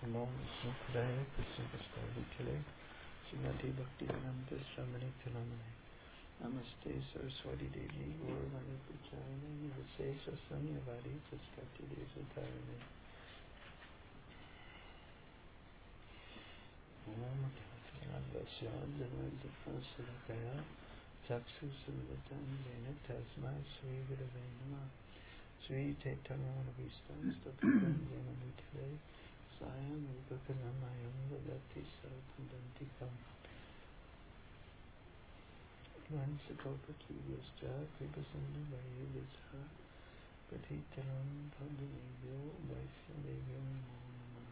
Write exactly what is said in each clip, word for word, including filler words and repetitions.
Namo Vishnu Padaya Krishna Krishna Vitale Srimati Bhakti Vedanta Swamini Tilamane Namaste Saraswati Devi Gauravani Pacharane Namaste Sasanyavadi Saskati Desatarane Om Vasya Janvadapasakaya Chaksu Sudatan Jena Tasma Sri Gurave Namah Sri Chaitanya Vistam Stapakam Jena Vitale Sayam Vipakanamayam Vadati Saratandantikam Vansakopakiyascha Kripasandhu Vaidasa Patitaram Padunebhyo Vaishnavebhyo Namo Namah.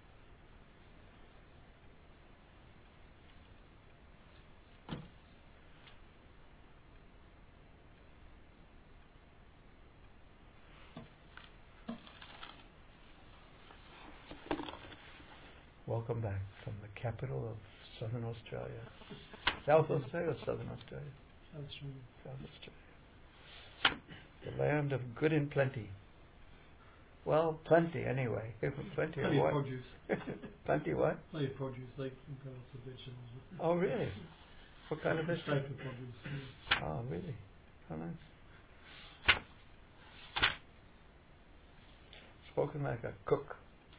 Welcome back from the capital of Southern Australia. South Australia or Southern Australia? South Australia. South Australia. The land of good and plenty. Well, plenty anyway. Plenty, Plenty of of what? produce. Plenty what? Plenty of produce. They can go lots of vegetables. Oh, really? What kind of Steak vegetable? of produce. Oh, really? How nice. Spoken like a cook.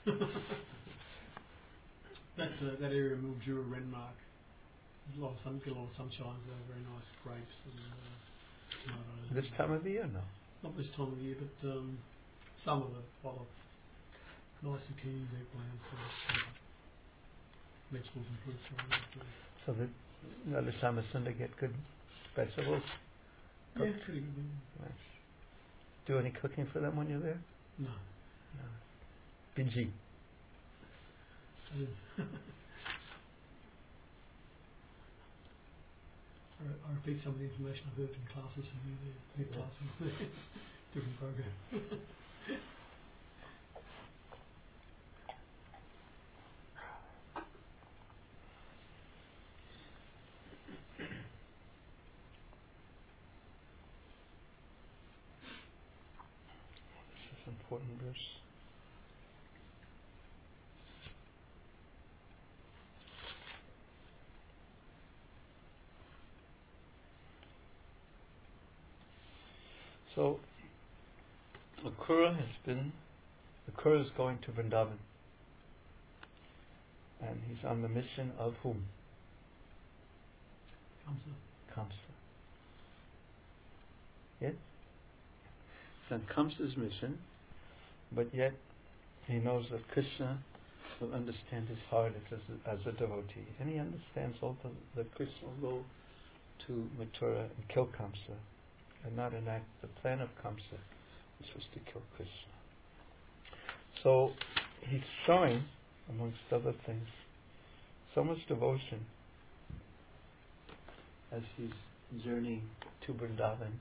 that uh, that area of Mildura, Renmark, there's a lot of sun, get a lot of sunshine. So very nice grapes and. Uh, tomatoes. This time of the year, no? Not this time of the year, but um, some of the lot of nice zucchinis, eggplants, and uh, vegetables and fruits. So the other time of Sunday get good vegetables? Yeah, Cooked? pretty good. Nice. Do any cooking for them when you're there? No. No. Busy. I, I repeat some of the information I've heard in classes from you there. New Yeah. classes. Different program. This is an important verse. So, Akura has been, Akura is going to Vrindavan. And he's on the mission of whom? Kamsa. Kamsa. Yes? He's on Kamsa's mission, but yet he knows that Krishna will understand his heart as a, as a devotee. And he understands also that Krishna will go to Mathura and kill Kamsa and not enact the plan of Kamsa, which was to kill Krishna. So he's showing, amongst other things, so much devotion as he's journeying to Vrindavan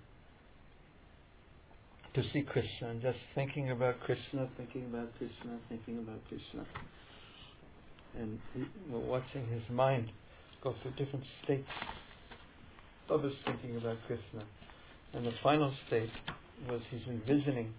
to see Krishna, and just thinking about Krishna, thinking about Krishna, thinking about Krishna, and you know, watching his mind go through different states of his thinking about Krishna. And the final state was he's envisioning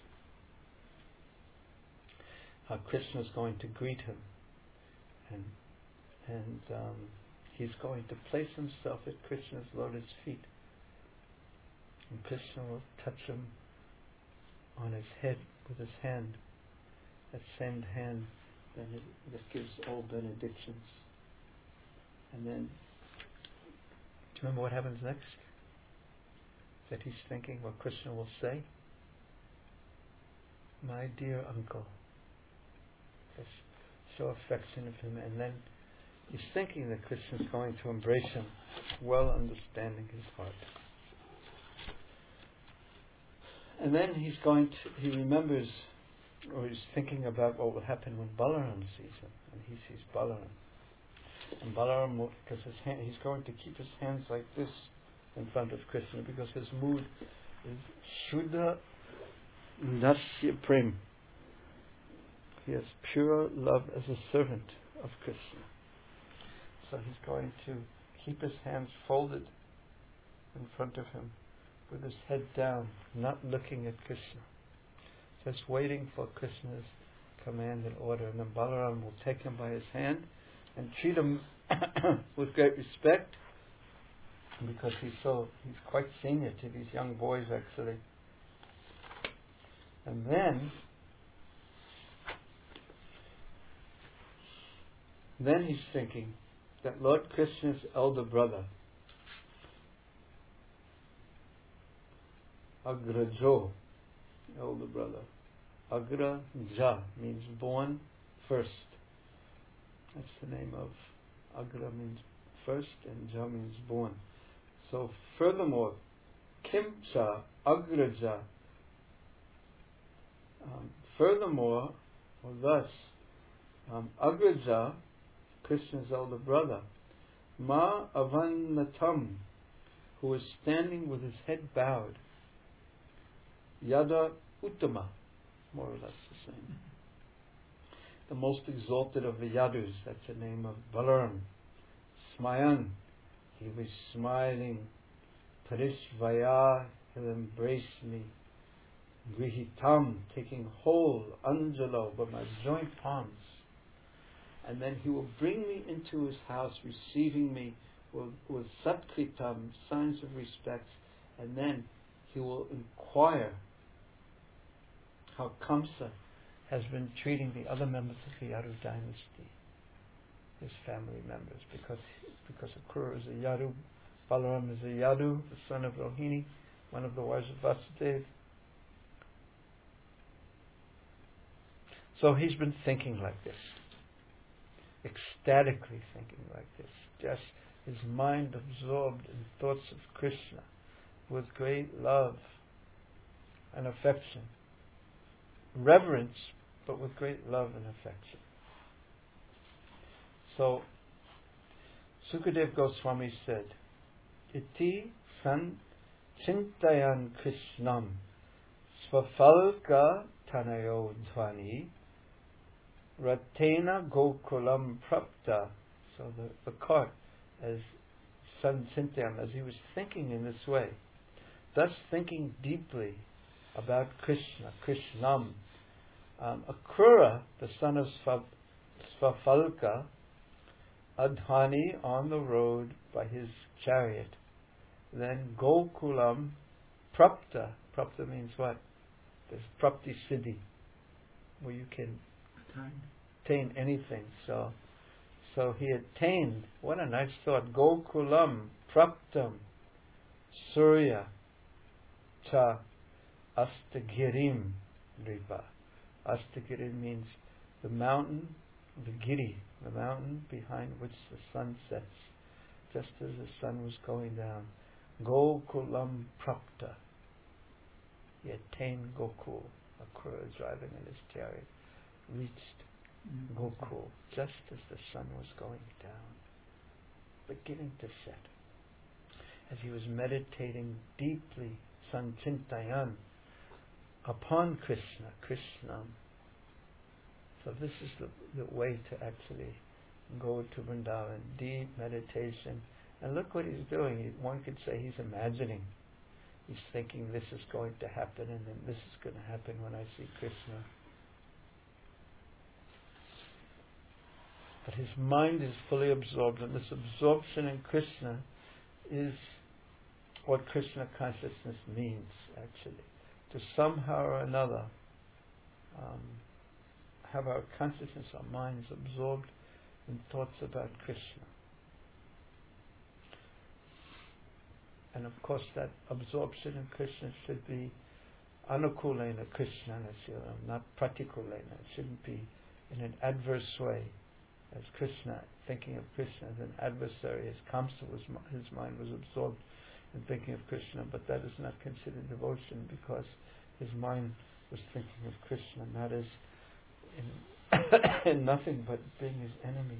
how Krishna is going to greet him, and and um, he's going to place himself at Krishna's lotus feet, and Krishna will touch him on his head with his hand, that same hand that, it, that gives all benedictions. And then, do you remember what happens next? That he's thinking what Krishna will say? My dear uncle. That's so affectionate of him. And then he's thinking that Krishna is going to embrace him, well understanding his heart. And then he's going to, he remembers, or he's thinking about what will happen when Balaram sees him. And he sees Balaram. And Balaram, will, because his hand, he's going to keep his hands like this in front of Krishna, because his mood is Shuddha Dasya Prem. He has pure love as a servant of Krishna. So he's going to keep his hands folded in front of him with his head down, not looking at Krishna. Just waiting for Krishna's command and order, and then Balaram will take him by his hand and treat him with great respect, because he's so he's quite senior to these young boys actually. And then then he's thinking that Lord Krishna's elder brother, Agrajo, elder brother, Agraja means born first. That's the name of Agra, means first, and Ja means born. So furthermore, Kimcha Agraja, um, furthermore, or thus, um, Agraja, Krishna's elder brother, Ma Avannatam, who is standing with his head bowed, Yada Uttama, more or less the same. The most exalted of the Yadus, that's the name of Balaram. Smayan, he was smiling. Parishvaya, he'll embrace me. Grihitam, taking hold, Anjalo, by my joint palms. And then he will bring me into his house, receiving me with, with Satkritam, signs of respect. And then he will inquire how Kamsa has been treating the other members of the Yadu dynasty, his family members, because because Akrura is a Yadu, Balaram is a Yadu, the son of Rohini, one of the wives of Vasudeva. So he's been thinking like this, ecstatically thinking like this, just his mind absorbed in thoughts of Krishna with great love and affection, reverence, but with great love and affection. So Sukadev Goswami said, Iti san chintayan Krishnam svafalka tanayo dhvani ratena gokulam prapta. So the, the cart, as san chintayan, as he was thinking in this way, thus thinking deeply about Krishna, Krishnam, um, Akrura, the son of Svafalka, Adhani, on the road by his chariot. Then Gokulam Prapta. Prapta means what? There's Prapti Siddhi, where you can attain anything. So, so he attained. What a nice thought. Gokulam Praptam Surya Cha Astagirim Ripa. Astagirim means the mountain, the giri, the mountain behind which the sun sets, just as the sun was going down. Gokulam Prapta. He attained Gokul. Akrura, driving in his chariot, reached mm-hmm. Gokul just as the sun was going down, beginning to set. As he was meditating deeply, Sanchintayan, upon Krishna, Krishnam. So this is the, the way to actually go to Vrindavan, deep meditation. And look what he's doing. He, one could say he's imagining. He's thinking this is going to happen, and then this is going to happen when I see Krishna. But his mind is fully absorbed, and this absorption in Krishna is what Krishna consciousness means, actually. To somehow or another um, have our consciousness, our minds absorbed in thoughts about Krishna. And of course that absorption in Krishna should be anukulena Krishna, not pratikulena. It shouldn't be in an adverse way. As Krishna, thinking of Krishna as an adversary, as Kamsa was, his mind was absorbed in thinking of Krishna, but that is not considered devotion because his mind was thinking of Krishna, not as in, in nothing but being his enemy.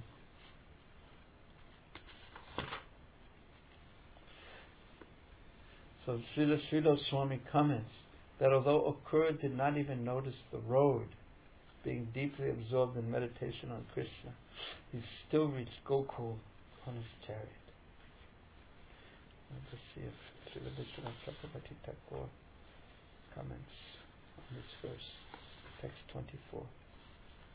So Srila Srila Swami comments that although Akrura did not even notice the road, being deeply absorbed in meditation on Krishna, he still reached Gokul on his chariot. Let's just see if Srila Vishwanath Chakravarti Thakur comments on this verse, text twenty-four.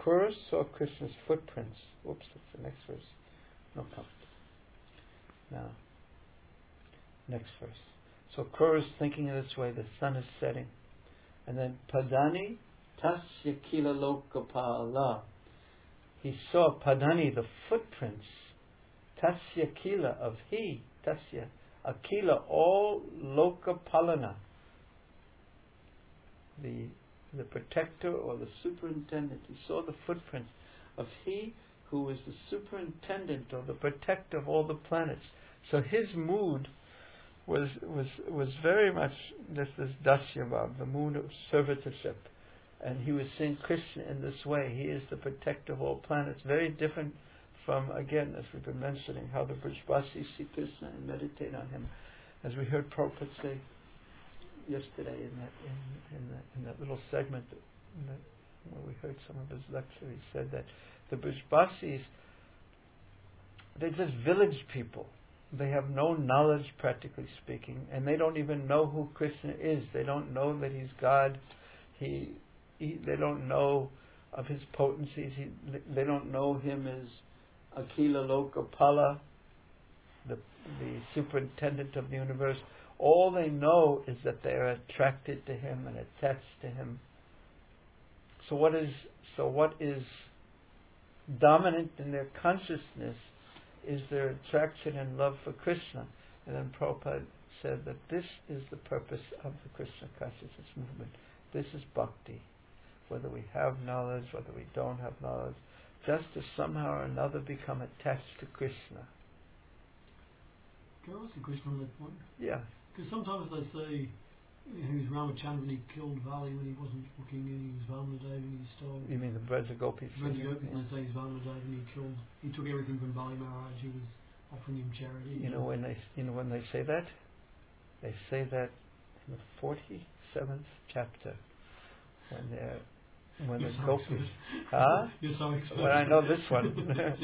Kura saw Krishna's footprints. Whoops, that's the next verse. No comment. Now, next verse. So Kura is thinking in this way, the sun is setting. And then Padani Tasya Kila Lokapala. He saw Padani, the footprints, Tasya Kila, of he, Tasya, Akila, all Lokapalana, the the protector or the superintendent. He saw the footprints of he who was the superintendent or the protector of all the planets. So his mood was was was very much this this Dasyabhav, the mood of servitorship. And he was seeing Krishna in this way. He is the protector of all planets. Very different from, again, as we've been mentioning, how the Brajbasis see Krishna and meditate on him. As we heard Prabhupada say yesterday in that in, in, that, in that little segment that, that, where we heard some of his lecture, he said that the Brajbasis, they're just village people. They have no knowledge, practically speaking, and they don't even know who Krishna is. They don't know that he's God. He, he they don't know of his potencies. He, they don't know him as Akila Lokapala, the the superintendent of the universe. All they know is that they are attracted to him and attached to him. So what is so what is dominant in their consciousness is their attraction and love for Krishna. And then Prabhupada said that this is the purpose of the Krishna consciousness movement. This is bhakti. Whether we have knowledge, whether we don't have knowledge, just to somehow or another become attached to Krishna. Can I ask a question on that point? Yeah. Because sometimes they say he was Ramachandra and he killed Vali when he wasn't looking, and he was Vamanadev and he stole. You mean the Braja Gopis? Braja Gopis, and they say he's Vamanadev and he killed. He took everything from Bali Maharaj. He was offering him charity. You know when they, you know when they say that, they say that in the forty-seventh chapter when they're when You're the so Gopis. expert. Huh? You're so expert. Well, I know this one.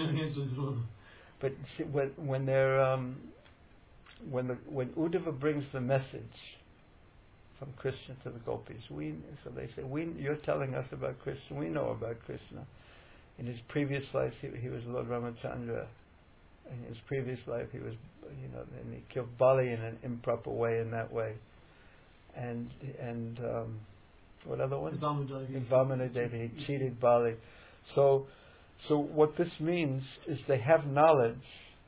But see, when when they're um, when the when Uddhava brings the message from Krishna to the Gopis, we so they say, we you're telling us about Krishna. We know about Krishna. In his previous life, he, he was Lord Ramachandra. In his previous life, he was, you know, and he killed Bali in an improper way. In that way, and and um, what other one? Vamana Devi. He cheated Bali. So. So what this means is they have knowledge,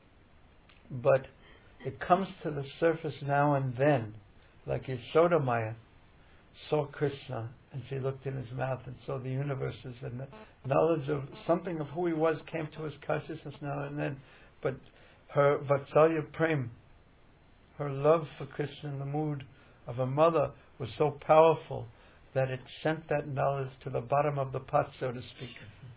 but it comes to the surface now and then, like Yashoda Maya saw Krishna and she looked in his mouth and saw the universes, and the knowledge of something of who he was came to his consciousness now and then. But her Vatsalya Prem, her love for Krishna in the mood of a mother, was so powerful that it sent that knowledge to the bottom of the pot, so to speak.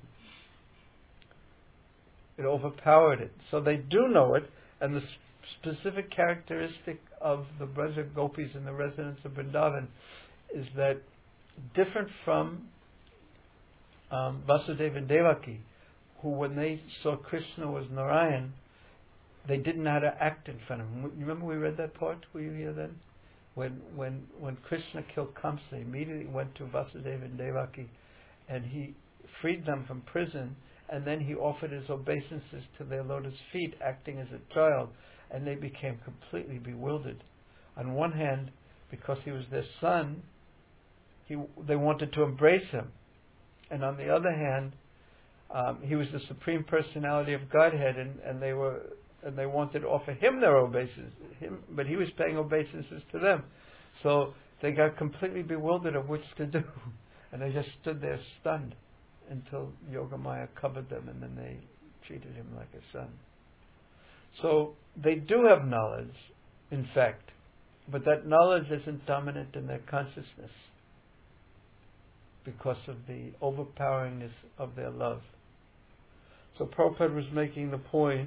It overpowered it. So they do know it, and the sp- specific characteristic of the Braja Gopis and the residents of Vrindavan is that different from um, Vasudeva and Devaki, who when they saw Krishna was Narayan, they didn't know how to act in front of him. You remember we read that part? Were you here then? When when when Krishna killed Kamsa, he immediately went to Vasudeva and Devaki, and he freed them from prison. And then he offered his obeisances to their lotus feet, acting as a child, and they became completely bewildered. On one hand, because he was their son, he, they wanted to embrace him, and on the other hand, um, he was the supreme personality of Godhead, and, and they were and they wanted to offer him their obeisances, him, but he was paying obeisances to them. So they got completely bewildered of which to do, and they just stood there stunned until Yogamaya covered them, and then they treated him like a son. So they do have knowledge, in fact, but that knowledge isn't dominant in their consciousness because of the overpoweringness of their love. So Prabhupada was making the point,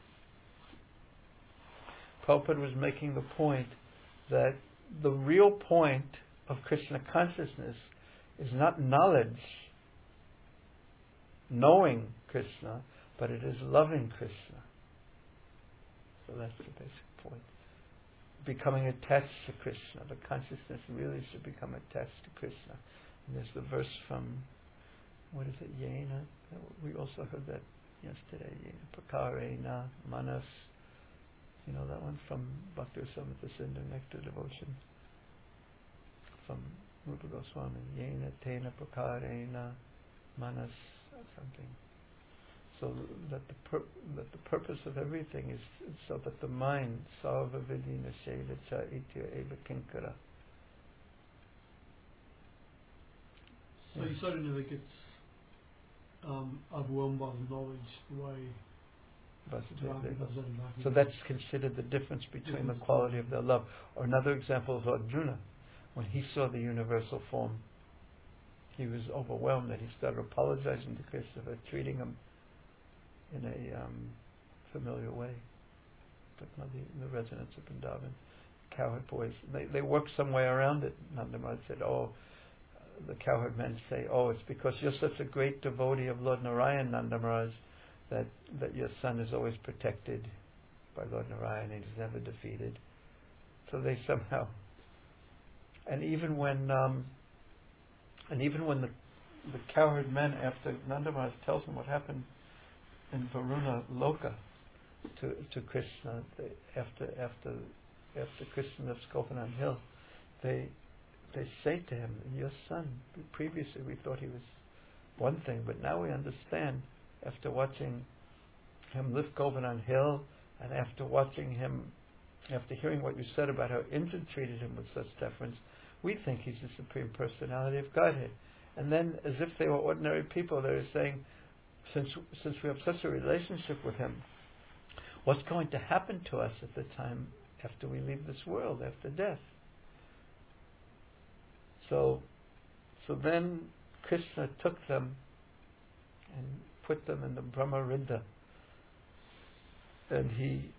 Prabhupada was making the point that the real point of Krishna consciousness is not knowledge, knowing Krishna, but it is loving Krishna. So that's the basic point. Becoming attached to Krishna. The consciousness really should become attached to Krishna. And there's the verse from what is it, Yena? We also heard that yesterday. Yena Prakarena Manas. You know that one from Bhakti Samhita Sindhu, Nectar Devotion, from Rupa Goswami. Yena Tena Prakarena Manas or something. So that the pur- that the purpose of everything is so that the mind, Sarva Vidina Shela Cha Itya Eva Kinkara. So Yeah. you sort of never gets um, overwhelmed by the knowledge the way Vasudeva. Vasudeva. So that's considered the difference between the quality of their love. Or another example is Arjuna. When he saw the universal form, he was overwhelmed and he started apologizing to Krishna for treating him in a um, familiar way. But not the, the residents of Vrindavan, cowherd boys, they, they work some way around it. Nanda Maharaj said, oh, the cowherd men say, oh, it's because you're such a great devotee of Lord Narayan, Nanda Maharaj, that, that your son is always protected by Lord Narayan and he's never defeated. So they somehow, and even when, um, and even when the the cowherd men, after Nanda Maharaj tells them what happened in Varuna Loka to to Krishna, they, after after after Krishna left Govardhan Hill, they they say to him, your son, previously we thought he was one thing, but now we understand, after watching him lift Govardhan Hill, and after watching him, after hearing what you said about how Indra treated him with such deference, we think he's the Supreme Personality of Godhead. And then, as if they were ordinary people, they were saying, since since we have such a relationship with him, what's going to happen to us at the time after we leave this world, after death? So, so then Krishna took them and put them in the Brahma Rinda, and he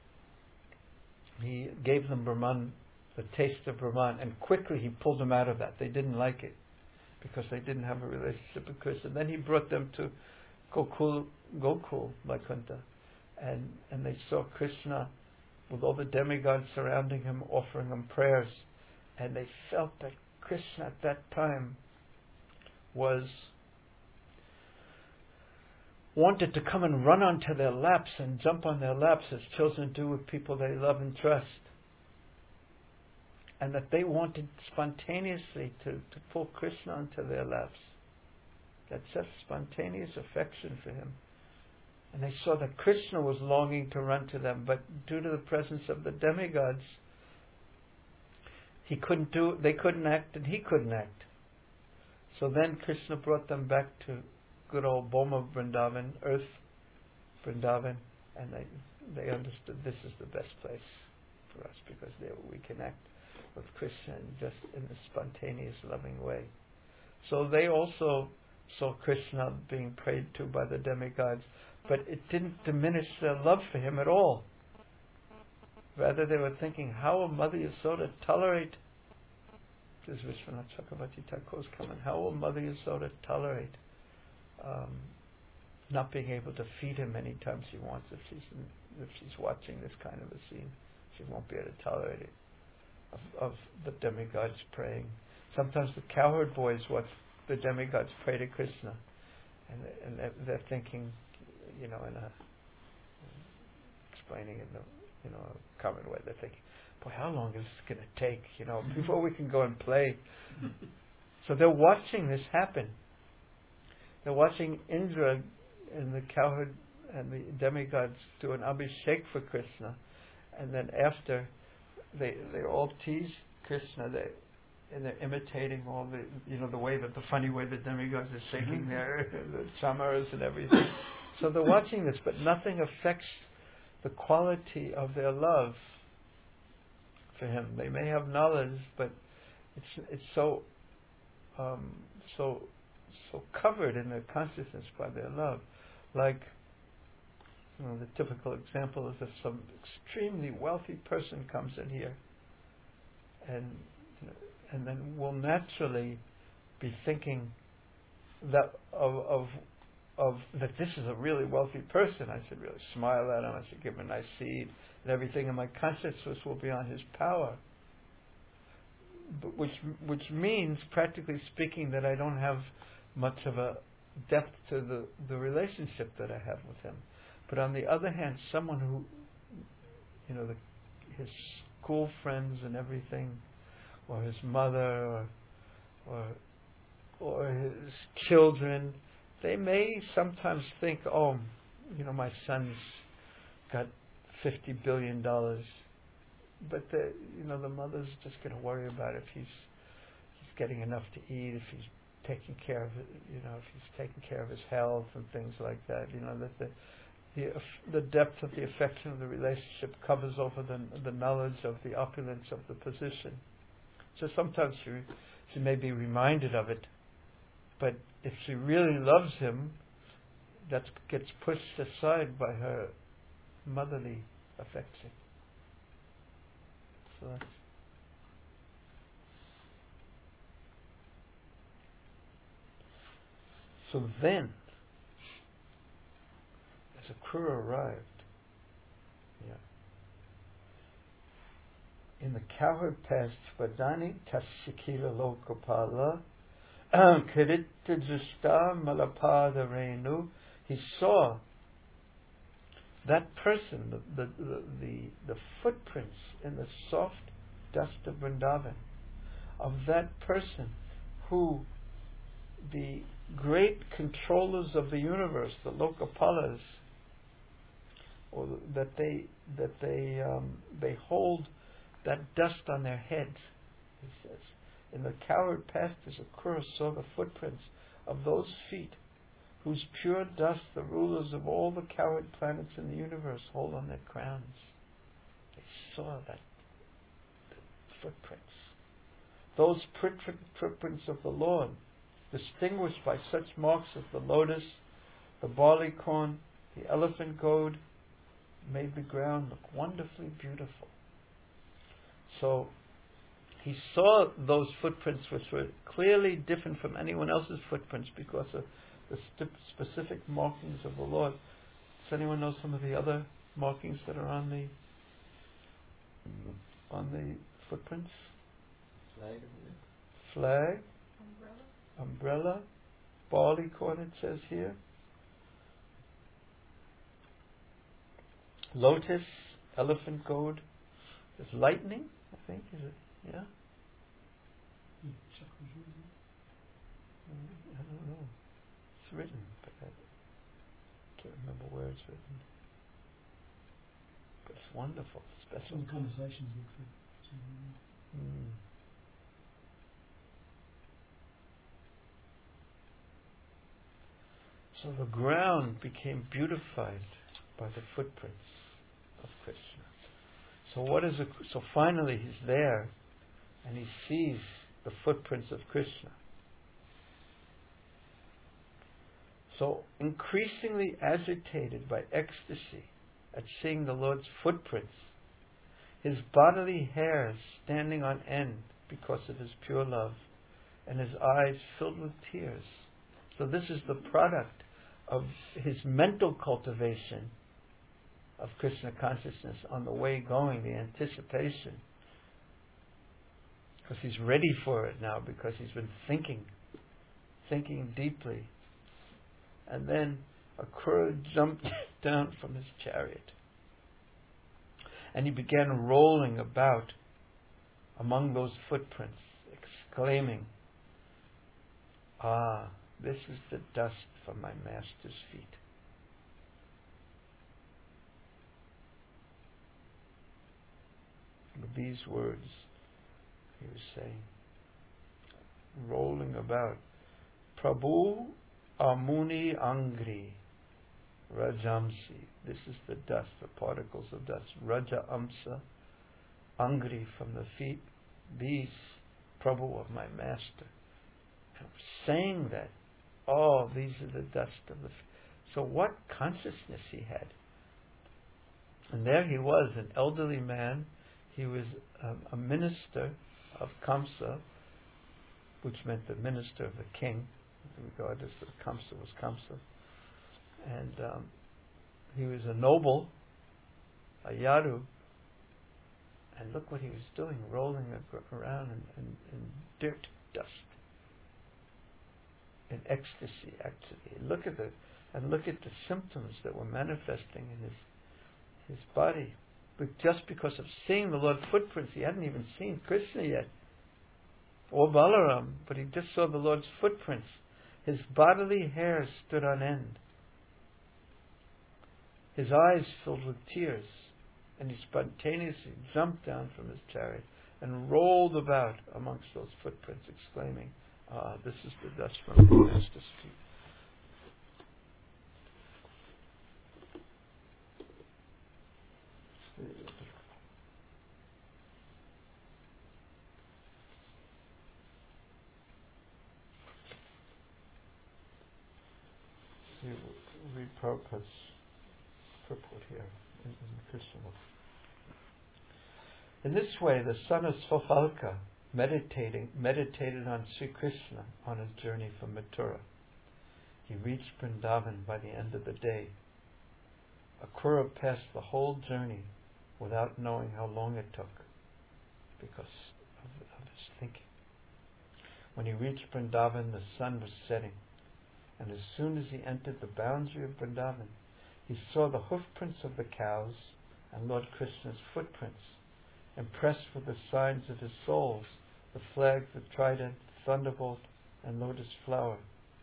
he gave them Brahman, the taste of Brahman, and quickly he pulled them out of that. They didn't like it because they didn't have a relationship with Krishna. Then he brought them to Gokul, Gokul, Vaikuntha, and and they saw Krishna with all the demigods surrounding him, offering him prayers, and they felt that Krishna at that time was wanted to come and run onto their laps and jump on their laps as children do with people they love and trust. And that they wanted spontaneously to, to pull Krishna onto their laps. That such spontaneous affection for him. And they saw that Krishna was longing to run to them, but due to the presence of the demigods, he couldn't do, they couldn't act and he couldn't act. So then Krishna brought them back to good old Boma Vrindavan, Earth Vrindavan, and they they understood this is the best place for us because there we can act with Krishna just in a spontaneous, loving way. So they also saw Krishna being prayed to by the demigods, but it didn't diminish their love for him at all. Rather, they were thinking, how will Mother Yasoda tolerate, this is Vishwanath Chakravarti Thakur's comment, how will Mother Yasoda tolerate um, not being able to feed him any time she wants if she's in, if she's watching this kind of a scene? She won't be able to tolerate it. Of, of the demigods praying. Sometimes the cowherd boys watch the demigods pray to Krishna, and, and they're, they're thinking, you know, in a explaining in a you know a common way. They're thinking, boy, how long is this going to take? You know, before we can go and play. So they're watching this happen. They're watching Indra and the cowherd and the demigods do an abhishek for Krishna, and then after. They they all tease Krishna, they, and they're imitating all the you know the way that the funny way the demigods are shaking their the chamaras and everything. So they're watching this, but nothing affects the quality of their love for him. They may have knowledge, but it's it's so um, so so covered in their consciousness by their love, like. You know, the typical example is if some extremely wealthy person comes in here, and you know, and then we'll naturally be thinking that of of of that this is a really wealthy person. I should really smile at him. I should give him a nice seed and everything, and my consciousness will be on his power. But which which means, practically speaking, that I don't have much of a depth to the, the relationship that I have with him. But on the other hand, someone who, you know, the, his school friends and everything, or his mother, or, or or his children, they may sometimes think, oh, you know, my son's got fifty billion dollars, but the, you know, the mother's just going to worry about if he's he's getting enough to eat, if he's taking care of it, you know, if he's taking care of his health and things like that. You know, that the the, the depth of the affection of the relationship covers over the the knowledge of the opulence of the position. So sometimes she she may be reminded of it, but if she really loves him, that gets pushed aside by her motherly affection. So that's So then, as Akrura arrived, yeah, in the cowherd past Vadani Tashikila Lokapala Kirita Justa Malapada Renu, he saw that person, the, the, the, the, the footprints in the soft dust of Vrindavan, of that person who the great controllers of the universe, the Lokapalas, or that they that they um, they hold that dust on their heads. He says, in the cowherd pastures, Akrura saw the footprints of those feet, whose pure dust the rulers of all the cowherd planets in the universe hold on their crowns. They saw that footprints. Those footprints of the Lord, distinguished by such marks as the lotus, the barley corn, the elephant goad, made the ground look wonderfully beautiful. So he saw those footprints, which were clearly different from anyone else's footprints because of the st- specific markings of the Lord. Does anyone know some of the other markings that are on the on the footprints? Flag. Flag. Umbrella. Umbrella, barley corn, it says here. Lotus, elephant goad. There's lightning, I think, is it? Yeah? Yeah, chakras, isn't it? Mm, I don't know. It's written, but I can't remember where it's written. But it's wonderful, special. Some conversations with it. Mm. So the ground became beautified by the footprints of Krishna. So what is a, so finally he's there and he sees the footprints of Krishna. So increasingly agitated by ecstasy at seeing the Lord's footprints, his bodily hairs standing on end because of his pure love, and his eyes filled with tears. So this is the product of his mental cultivation of Krishna consciousness on the way going, the anticipation. Because he's ready for it now, because he's been thinking, thinking deeply. And then Akrura jumped down from his chariot. And he began rolling about among those footprints, exclaiming, "Ah, this is the dust from my master's feet." With these words, he was saying, rolling about, Prabhu Amuni Angri Rajamsi. This is the dust, the particles of dust. Raja Amsa Angri, from the feet. These, Prabhu, of my master. And saying that, oh, these are the dust of the feet. So what consciousness he had. And there he was, an elderly man. He was um, a minister of Kamsa, which meant the minister of the king, regardless of Kamsa was Kamsa. And um, he was a noble, a Yadu, and look what he was doing, rolling around in, in, in dirt, dust. in ecstasy, actually. Look at the and look at the symptoms that were manifesting in his his body. But just because of seeing the Lord's footprints, he hadn't even seen Krishna yet, or Balaram, but he just saw the Lord's footprints. His bodily hairs stood on end. His eyes filled with tears, and he spontaneously jumped down from his chariot and rolled about amongst those footprints, exclaiming, "Ah, this is the dust from the Master's feet." Read Prabhupada's purport here in, in Krishna. In this way, the son of Svafalka meditating meditated on Sri Krishna on his journey from Mathura. He reached Vrindavan by the end of the day. Akrura passed the whole journey without knowing how long it took because of, of his thinking. When he reached Vrindavan, the sun was setting, and as soon as he entered the boundary of Vrindavan, he saw the hoofprints of the cows and Lord Krishna's footprints, impressed with the signs of his souls, the flag, the trident, thunderbolt, and lotus flower.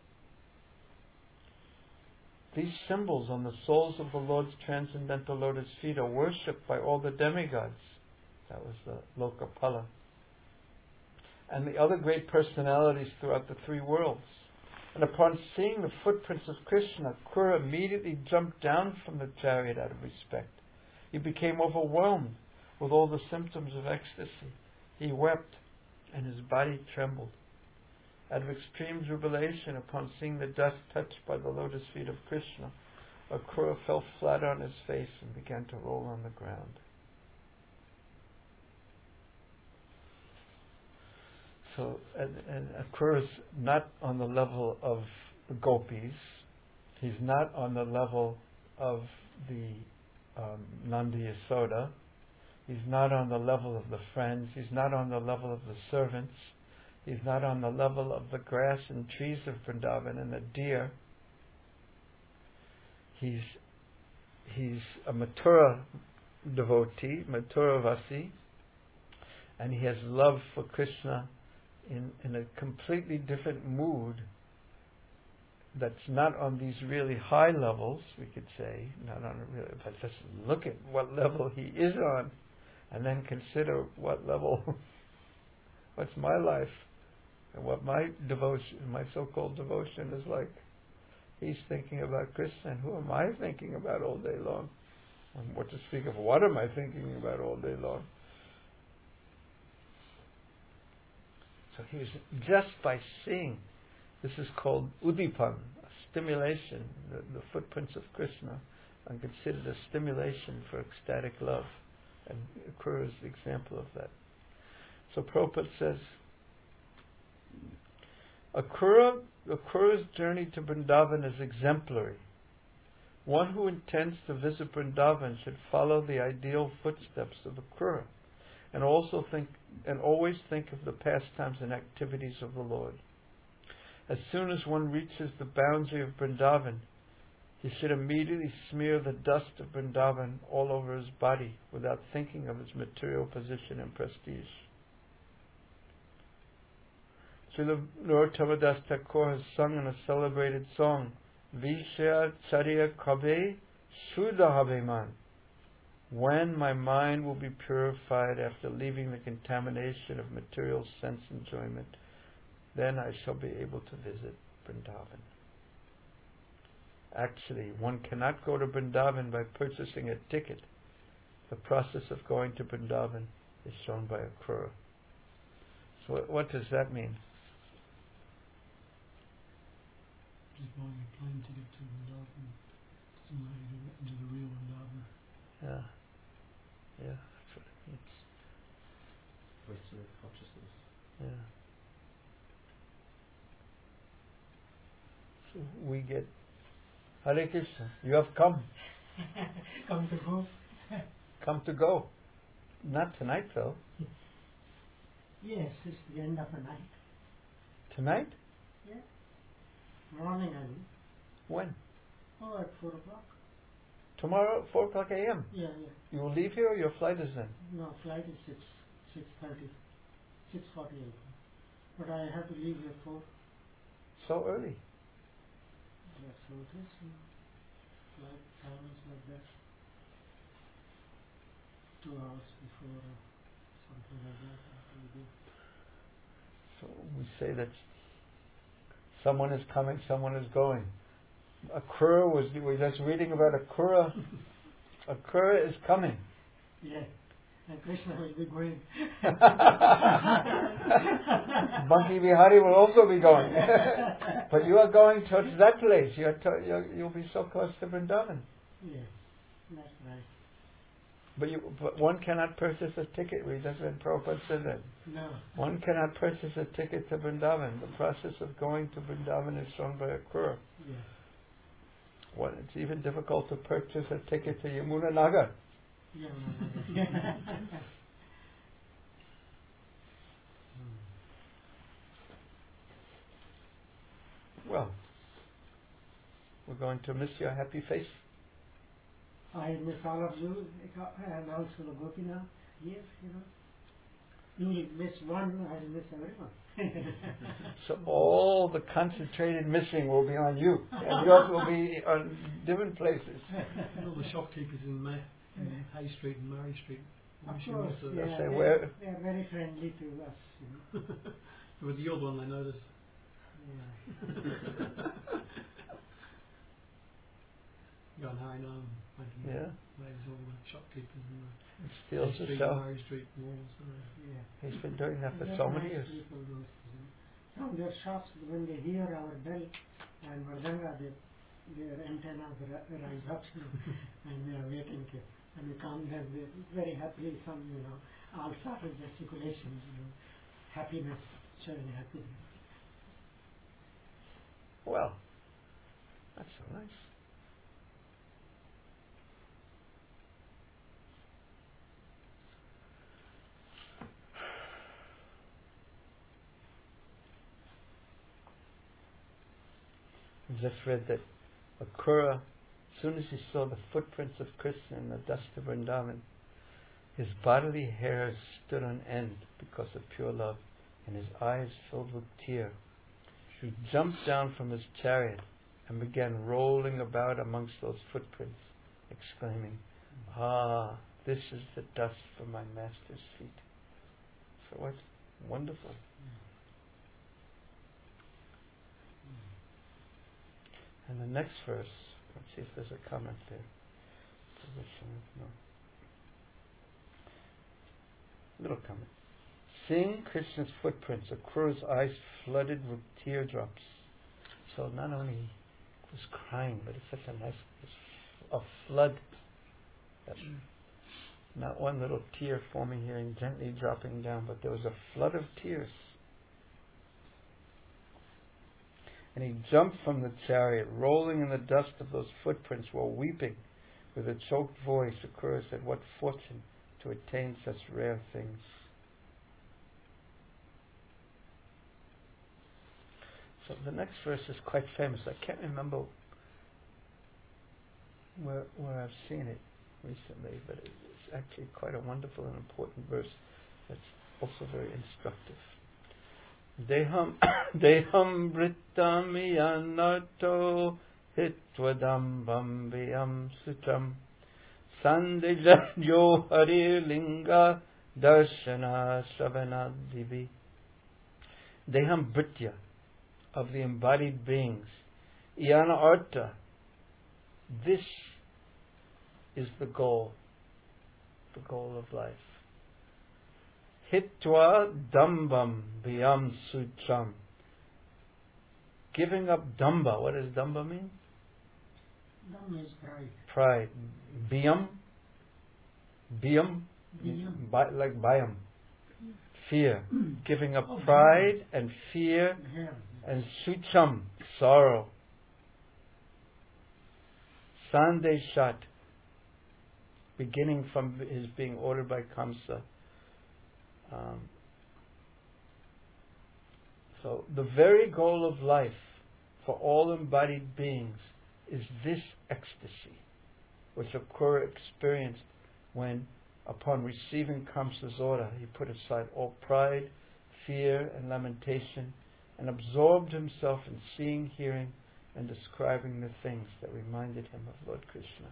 These symbols on the soles of the Lord's transcendental lotus feet are worshipped by all the demigods. That was the Lokapala. And the other great personalities throughout the three worlds. And upon seeing the footprints of Krishna, Akrura immediately jumped down from the chariot out of respect. He became overwhelmed with all the symptoms of ecstasy. He wept, and his body trembled. Out of extreme jubilation upon seeing the dust touched by the lotus feet of Krishna, Akrura fell flat on his face and began to roll on the ground. So, and, and Akrura's not on the level of the gopis. He's not on the level of the um, Nanda Yasoda. He's not on the level of the friends. He's not on the level of the servants. He's not on the level of the grass and trees of Vrindavan and the deer. He's he's a Mathura devotee, Mathura Vasi, and he has love for Krishna in, in a completely different mood that's not on these really high levels, we could say, not on a really, but just look at what level he is on, and then consider what level, what's my life, and what my devotion, my so-called devotion is like. He's thinking about Krishna, and who am I thinking about all day long? And what to speak of, what am I thinking about all day long? So he was, just by seeing, this is called udipan, a stimulation. The, the footprints of Krishna are considered a stimulation for ecstatic love. And Akrura is the example of that. So Prabhupada says, Akrura, Akrura's journey to Vrindavan is exemplary. One who intends to visit Vrindavan should follow the ideal footsteps of Akrura, and also think and always think of the pastimes and activities of the Lord. As soon as one reaches the boundary of Vrindavan, he should immediately smear the dust of Vrindavan all over his body without thinking of his material position and prestige. Srila Narottama Das Thakur has sung in a celebrated song, Vishya Charya Kabe Shuddha Habe Man. When my mind will be purified after leaving the contamination of material sense enjoyment, then I shall be able to visit Vrindavan. Actually, one cannot go to Vrindavan by purchasing a ticket. The process of going to Vrindavan is shown by Akrura. So what, what does that mean? Just buying a plane ticket to Vrindavan doesn't allow you to get into the real Vrindavan. Yeah. Yeah, that's what it means. Wasting of consciousness. Yeah. So we get Hare Krishna. You have come. Come to go. Come to go. Not tonight though. Yes, it's the end of the night. Tonight? Yeah. Morning, I mean. When? Oh, at four o'clock. Tomorrow, four o'clock a.m. Yeah, yeah. You will leave here, or your flight is in? No, flight is six, six thirty, six forty-eight. But I have to leave here four. So early. Yeah, so it is. uh, Flight time is like that. Two hours before uh, something like that. I have to do. So we say that someone is coming, someone is going. Akura was, we were just reading about Akura. Akura is coming. Yeah, and Krishna will be going. Banki Vihari will also be going. But you are going towards that place. You're to, you're, you'll be so close to Vrindavan. Yeah, that's right. But, you, but one cannot purchase a ticket. We just read Prabhupada said that. No. One cannot purchase a ticket to Vrindavan. The process of going to Vrindavan is shown by Akura. Yeah. Well, it's even difficult to purchase a ticket to Yamuna Nagar. Yeah, no, no, no. Well, we're going to miss your happy face. I miss all of you and also the Gopinath. Yes, you know. You will miss one, I will miss everyone. So all the concentrated missing will be on you. And yours will be on different places. All the shopkeepers in Ma- in Hay Street and Murray Street. Of wish you course, also- yeah, say they, where- they are very friendly to us. You know. With the old one, they noticed. Yeah. Gone Harinam. Yeah. There's all the shopkeepers in the It steals Hay the Street show. and Murray Street malls. So Yeah. He's been doing that for They're so nice many years. people, those, you know. From their shops, when they hear our bell and Vardanga, they, their antennas ri- rise up, you know, and they are waiting to, and we come there, they very happily, some, you know, all sort of gesticulations, you know, happiness, showing happiness. Well, that's so nice. I just read that Akura, as soon as he saw the footprints of Krishna in the dust of Vrindavan, his bodily hairs stood on end because of pure love, and his eyes filled with tears. He jumped down from his chariot and began rolling about amongst those footprints, exclaiming, "Ah, this is the dust from my master's feet." So what wonderful. And the next verse, let's see if there's a comment there. No. Little comment. Seeing Krishna's footprints, Akura's eyes flooded with teardrops. So not only he was crying, but it's such a nice, a flood. Not one little tear forming here and gently dropping down, but there was a flood of tears. And he jumped from the chariot, rolling in the dust of those footprints while weeping. With a choked voice, Akura said, "What fortune to attain such rare things." So the next verse is quite famous. I can't remember where where I've seen it recently, but it's actually quite a wonderful and important verse that's also very instructive. Deham deham vrittam yanato hitvadam bambiyam sutam sandijanyo hari linga darshana savanadibi. Deham vritya, of the embodied beings. Yana arta, this is the goal, the goal of life. Hitva dambam biyam sutram. Giving up damba. What does damba mean? Dhamma is pride. Pride. Biyam. Biyam. Biyam. Bi- like bayam. Fear. Giving up Oh, pride and fear Yeah. and sutram. Sorrow. Sandeshat. Beginning from his being ordered by Kamsa. Um, so the very goal of life for all embodied beings is this ecstasy, which Akrura experienced when, upon receiving Kamsa's order, he put aside all pride, fear, and lamentation, and absorbed himself in seeing, hearing, and describing the things that reminded him of Lord Krishna.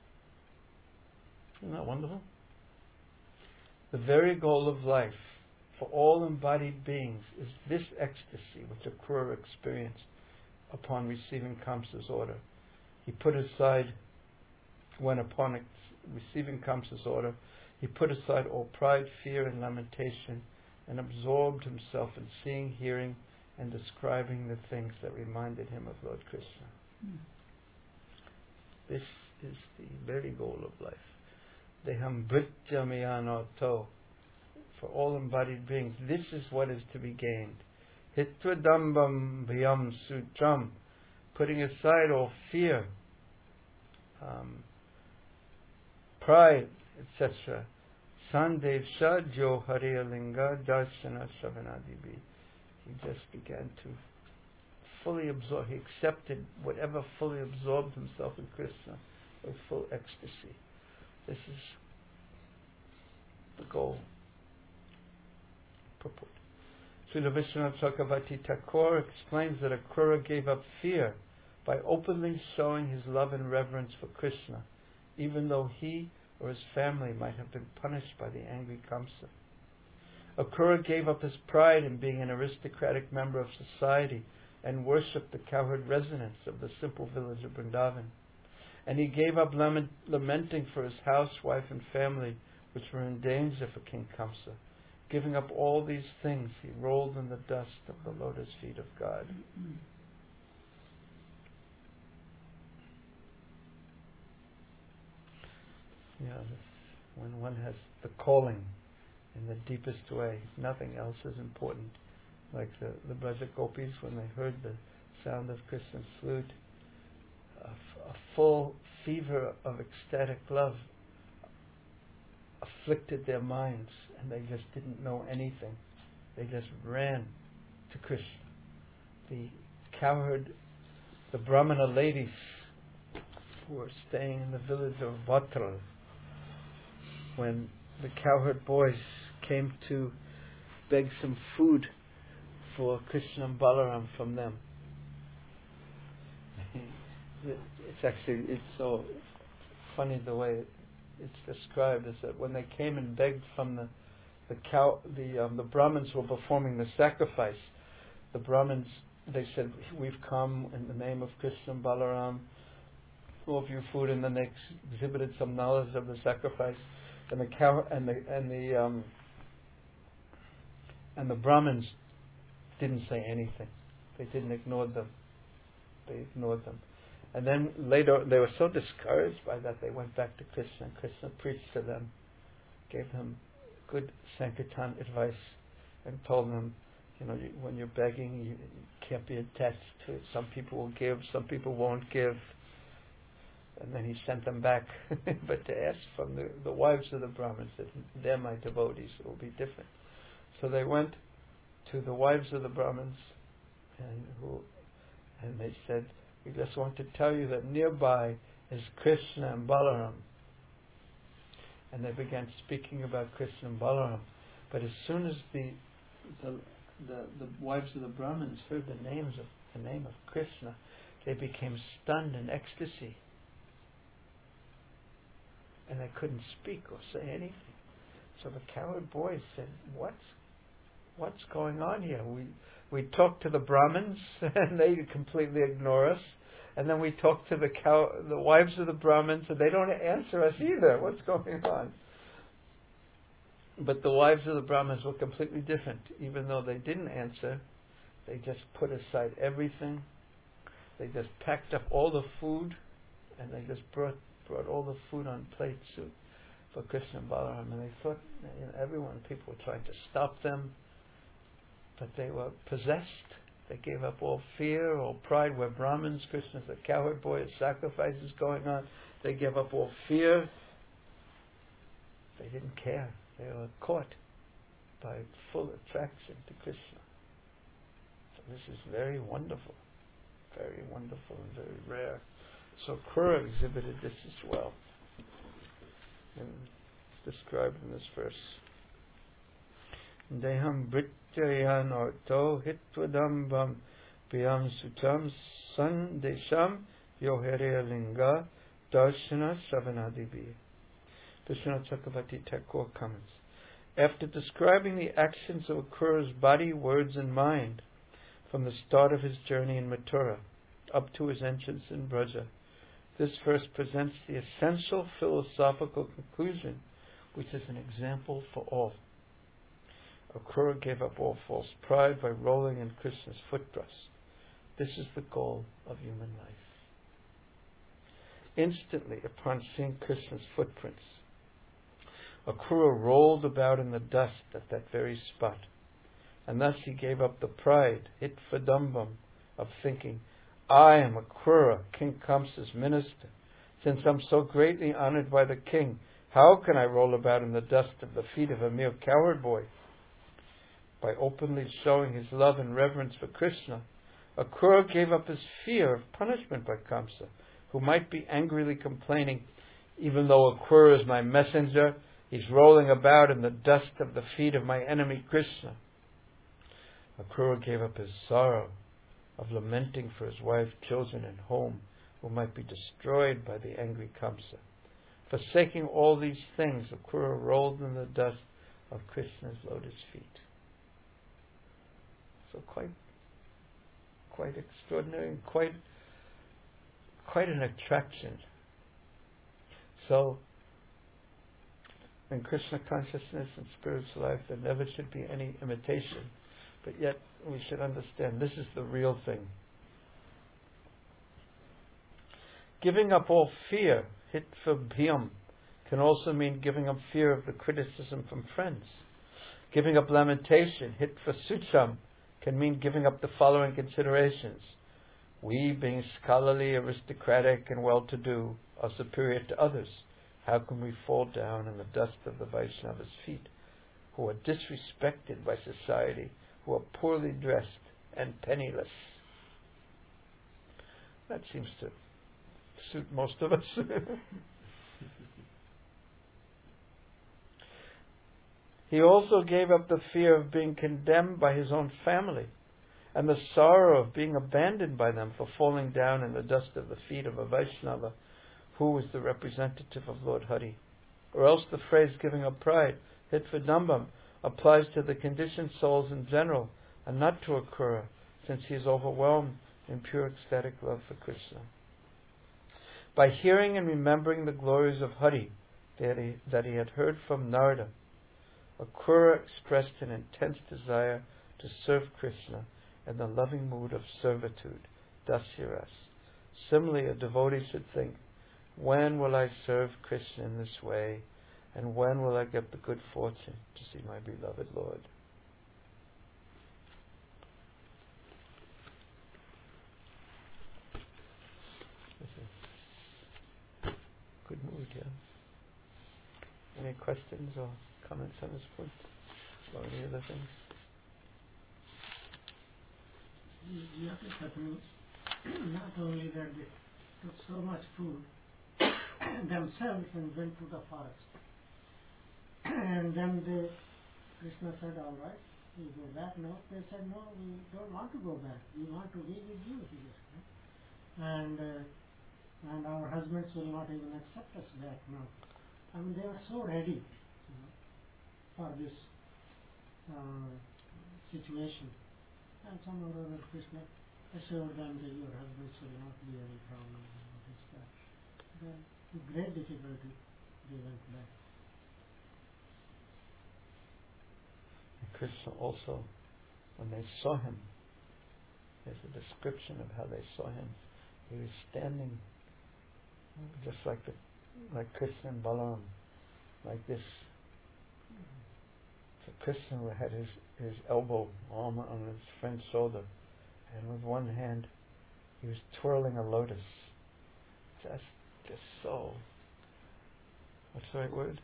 Isn't that wonderful? The very goal of life for all embodied beings is this ecstasy which Akrura experienced upon receiving Kamsa's order. He put aside, when upon ex- receiving Kamsa's order, he put aside all pride, fear, and lamentation, and absorbed himself in seeing, hearing, and describing the things that reminded him of Lord Krishna. Mm. This is the very goal of life. Deham bhrityamayanato. For all embodied beings, this is what is to be gained. Hitvadambam bhyam sutram. Putting aside all fear, um, pride, et cetera. Sandev Shadjo Hariyalinga Darshana Savanadibi. He just began to fully absorb, he accepted whatever, fully absorbed himself in Krishna with full ecstasy. This is the goal. Purport. Srila Vishwanath Chakravarti Thakur explains that Akrura gave up fear by openly showing his love and reverence for Krishna, even though he or his family might have been punished by the angry Kamsa. Akrura gave up his pride in being an aristocratic member of society and worshipped the cowherd residents of the simple village of Vrindavan. And he gave up lament, lamenting for his house, wife, and family, which were in danger for King Kamsa. Giving up all these things, he rolled in the dust of the lotus feet of God. Yeah, this, when one has the calling in the deepest way, nothing else is important. Like the, the Braja Gopis, when they heard the sound of Krishna's flute, a, f- a full fever of ecstatic love afflicted their minds, and they just didn't know anything. They just ran to Krishna. The cowherd, the Brahmana ladies who were staying in the village of Bhatra, when the cowherd boys came to beg some food for Krishna and Balaram from them. It's actually, it's so funny the way it, it's described, is that when they came and begged from the the cow, the um, the Brahmins who were performing the sacrifice, the Brahmins, they said, "We've come in the name of Krishna and Balaram to offer you food," and then they ex- exhibited some knowledge of the sacrifice, and the cow and the and the um, and the Brahmins didn't say anything. They didn't ignore them. They ignored them. And then later, they were so discouraged by that, they went back to Krishna. Krishna preached to them, gave them good Sankirtan advice, and told them, you know, you, when you're begging, you, you can't be attached to it. Some people will give, some people won't give. And then he sent them back, but to ask from the, the wives of the Brahmins that they're my devotees, it will be different. So they went to the wives of the Brahmins, and who, and they said, "We just want to tell you that nearby is Krishna and Balaram." And they began speaking about Krishna and Balaram. But as soon as the the the, the wives of the Brahmins heard the names of the name of Krishna, they became stunned in ecstasy, and they couldn't speak or say anything. So the cowherd boys said, "What's what's going on here? We we talk to the Brahmins and they completely ignore us, and then we talk to the cow, the wives of the Brahmins, and they don't answer us either. What's going on?" But the wives of the Brahmins were completely different. Even though they didn't answer, they just put aside everything. They just packed up all the food, and they just brought brought all the food on plates for Krishna and Balaram. And they thought, you know, everyone, people were trying to stop them, but they were possessed. They gave up all fear, all pride. We're Brahmins. Krishna's a cowherd boy. A sacrifice is going on. They gave up all fear. They didn't care. They were caught by full attraction to Krishna. So this is very wonderful. very wonderful and very rare. So Kura exhibited this as well. And it's described in this verse. Deham Brityayan Orto Hitvadambam Piyam Sutam San Desham Yoheriya Linga Darshana Savanadibi. Vishwanath Chakravarti Thakur comments. After describing the actions of Akura's body, words and mind from the start of his journey in Mathura up to his entrance in Braja, this verse presents the essential philosophical conclusion, which is an example for all. Akura gave up all false pride by rolling in Krishna's footprints. This is the goal of human life. Instantly, upon seeing Krishna's footprints, Akura rolled about in the dust at that very spot, and thus he gave up the pride, hitvadambam, of thinking, I am Akura, King Kamsa's minister. Since I'm so greatly honored by the king, how can I roll about in the dust of the feet of a mere coward boy? By openly showing his love and reverence for Krishna, Akura gave up his fear of punishment by Kamsa, who might be angrily complaining, even though Akura is my messenger, he's rolling about in the dust of the feet of my enemy Krishna. Akura gave up his sorrow of lamenting for his wife, children, and home, who might be destroyed by the angry Kamsa. Forsaking all these things, Akura rolled in the dust of Krishna's lotus feet. So quite, quite extraordinary, and quite, quite an attraction. So, in Krishna consciousness and spiritual life, there never should be any imitation. But yet, we should understand this is the real thing. Giving up all fear, hitvabhyam, can also mean giving up fear of the criticism from friends. Giving up lamentation, hitvasucham, can mean giving up the following considerations. We, being scholarly, aristocratic, and well-to-do, are superior to others. How can we fall down in the dust of the Vaishnava's feet, who are disrespected by society, who are poorly dressed and penniless? That seems to suit most of us. He also gave up the fear of being condemned by his own family and the sorrow of being abandoned by them for falling down in the dust of the feet of a Vaishnava who was the representative of Lord Hari. Or else the phrase giving up pride, hitvadambam, applies to the conditioned souls in general and not to Akura, since he is overwhelmed in pure ecstatic love for Krishna. By hearing and remembering the glories of Hari that he, that he had heard from Narada, Akura expressed an intense desire to serve Krishna in the loving mood of servitude, dasiras. Similarly, a devotee should think, when will I serve Krishna in this way, and when will I get the good fortune to see my beloved Lord? Good mood, yeah. Any questions or comments on this point? Or any other things? You have to tell me, not only that they took so much food themselves and went to the forest. And then they, Krishna said, all right, you go back now. They said, no, we don't want to go back. We want to be with you here. And uh, and our husbands will not even accept us back now. I mean, they were so ready, you know, for this uh, situation. And somehow or other Krishna assured them that your husbands will not be any problem. This, that. Then, with great difficulty, they went back. And Krishna also, when they saw him, there's a description of how they saw him. He was standing just like the, like Krishna and Balaram, like this. So Krishna had his, his elbow arm on his friend's shoulder, and with one hand he was twirling a lotus. Just, just so. What's the right word?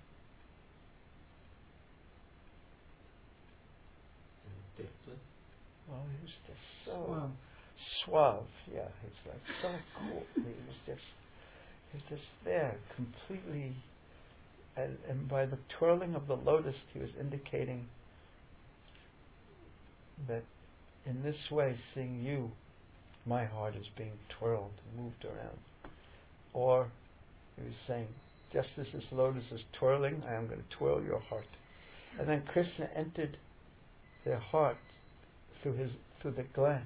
Deftly. Oh, he was just so Wow. suave. Yeah, he's like so cool. He was just, he was just there, completely. And, and by the twirling of the lotus, he was indicating that in this way, seeing you, my heart is being twirled, moved around. Or he was saying, just as this lotus is twirling, I am going to twirl your heart. And then Krishna entered their heart through his through the glance.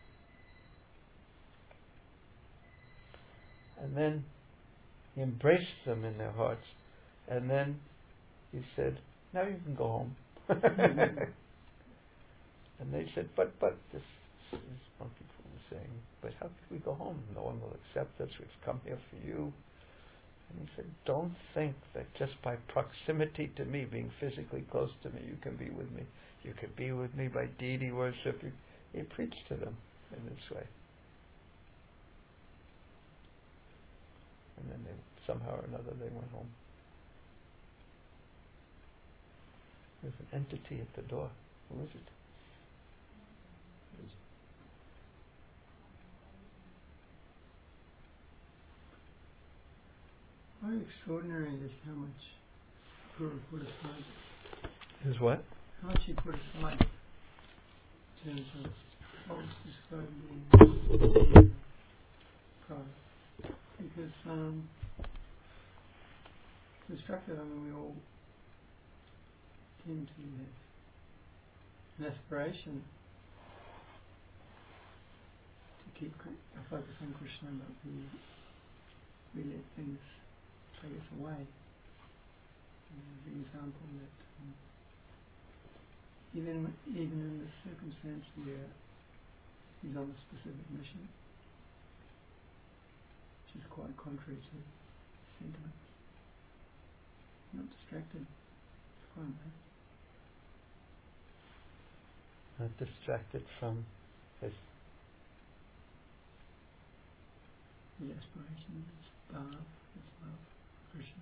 And then he embraced them in their hearts. And then he said, now you can go home. And they said, but, but, this is one people were saying, but how could we go home? No one will accept us. We've come here for you. And he said, don't think that just by proximity to me, being physically close to me, you can be with me. You can be with me by deity worship. He preached to them in this way. And then they, somehow or another they went home. There's an entity at the door. Who is it? How extraordinary is how much Guru put aside. Is what? How much he put aside in terms of what was described in the product. Because um, it's instructive. I mean, we all tend to have an aspiration to keep a focus on Krishna, but we, we let things take us away. And there's an example that um, even even in this circumstance where he's on a specific mission, which is quite contrary to sentiments, not distracted, it's fine. Not distracted from his his aspiration, his bhav, his love, Krishna.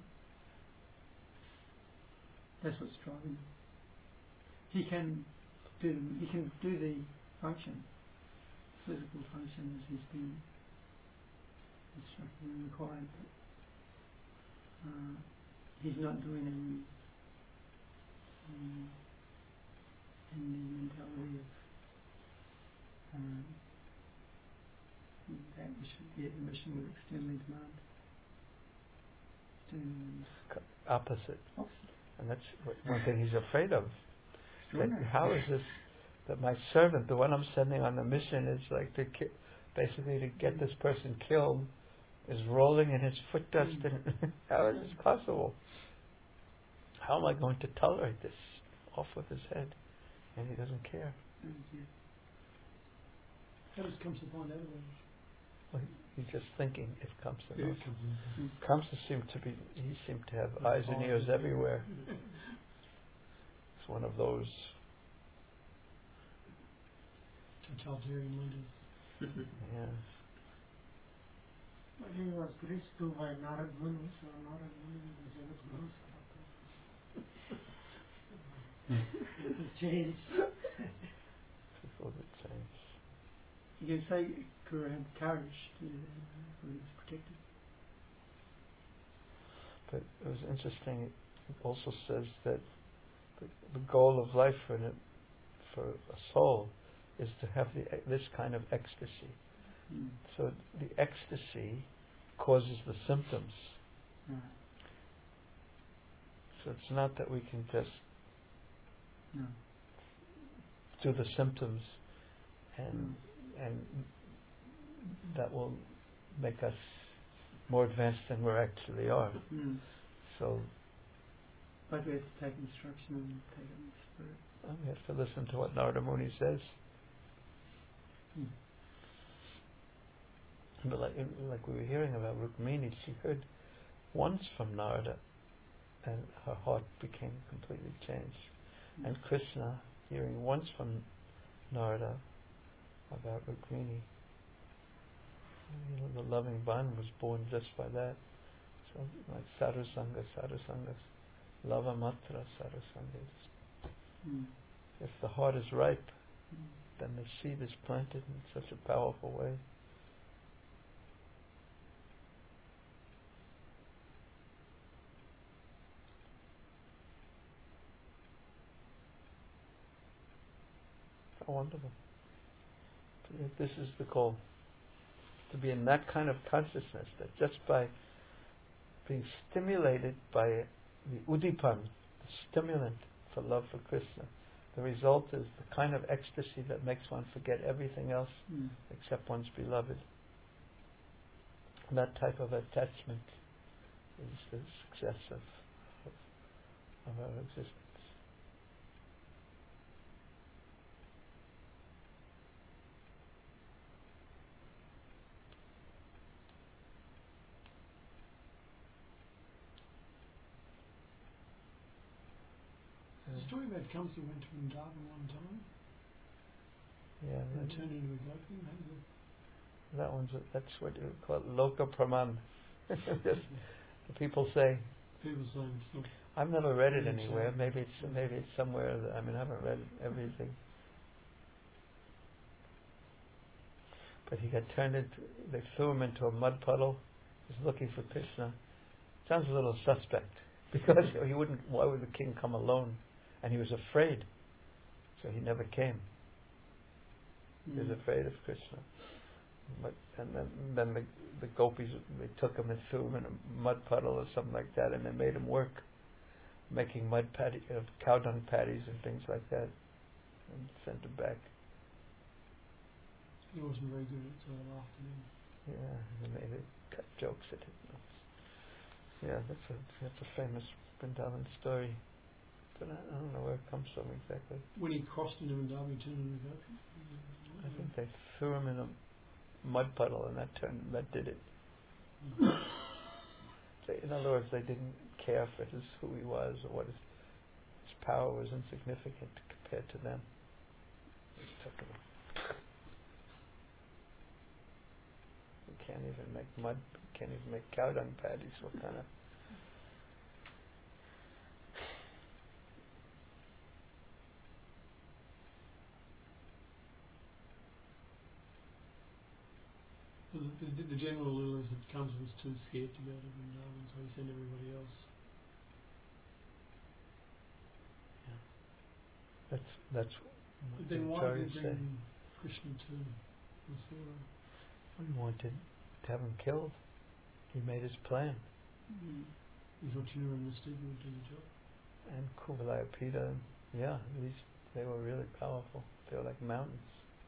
That's what's driving him. He can do he can do the function, physical function as he's been instructed and required, but uh, he's not doing it in, in, in the mentality of um, that which the mission would externally demand. opposite. Opposite. And that's what, one thing he's afraid of. That how is this that my servant, the one I'm sending on the mission, is like to ki- basically to get this person killed, is rolling in his foot dust, and how is this possible? How am I going to tolerate this? Off with his head, and he doesn't care. How does Kamsa find out about it? Well, he, he's just thinking it comes to Yeah, know. it comes in. Kamsa seemed to be, he seemed to have eyes and ears everywhere. It's one of those. Totalitarian leaders. Yeah. But he was preached to by Narad Muni, so Narad Muni was Jagat Guru. It has changed. People would change. You can say Guru had the courage to do that, but he was protected. But it was interesting. It also says that the, the goal of life for an, for a soul is to have the, this kind of ecstasy. Mm. So the ecstasy causes the symptoms. Right. So it's not that we can just No. do the symptoms and Mm. and that will make us more advanced than we actually are. Mm. So But we have to take instruction and take it in the spirit. well, we have to listen to what Narada Muni says. Mm. But like, like we were hearing about Rukmini, she heard once from Narada and her heart became completely changed. Mm. And Krishna, hearing once from Narada about Rukmini, you know, the loving bond was born just by that. So like Sadhu Sangha, Sadhu Sangas, Lava Matra, Sadhu Sangas. Mm. If the heart is ripe, Mm. then the seed is planted in such a powerful way. How wonderful. This is the goal. To be in that kind of consciousness, that just by being stimulated by the udipan, the stimulant for love for Krishna, the result is the kind of ecstasy that makes one forget everything else mm. except one's beloved. And that type of attachment is the success of, of, of our existence. The story about Kamsa went to Vrindavan one time Yeah, and that, turned into a gopi. that one's a, that's what you call it, loka praman. Just the people say. People say it's not. I've never read it Yeah, anywhere. exactly. Maybe it's maybe it's somewhere. That, I mean, I haven't read everything. But he got turned into. They threw him into a mud puddle. He was looking for Krishna. Sounds a little suspect because he wouldn't. Why would the king come alone? And he was afraid, so he never came. He was Mm. afraid of Krishna. But and then then the the gopis, they took him and threw him in a mud puddle or something like that, and they made him work, making mud patty, uh, cow dung patties and things like that, and sent him back. He wasn't very good at it, so I laughed at him. Yeah, and they, they cut jokes at him. Yeah, that's a that's a famous Vrindavan story. But I, I don't know where it comes from exactly. When he crossed into Vrindavan, he turned into a gopi. I think they threw him in a mud puddle, and that turned that did it. They, in other words, they didn't care for his who he was or what his his power was insignificant compared to them. They took him. You can't even make mud. Can't even make cow dung patties. What kind of So the, the, the general rule is that Kamsa was too scared to go to Vrindavan, so he sent everybody else. That's that's But what then the why did Acharyas he say. bring Krishna to Mathura? He wanted to have him killed. He made his plan. Mm. He thought Chinura and Mystica would do the job. And Kuvalayapita, yeah, these they were really powerful. They were like mountains.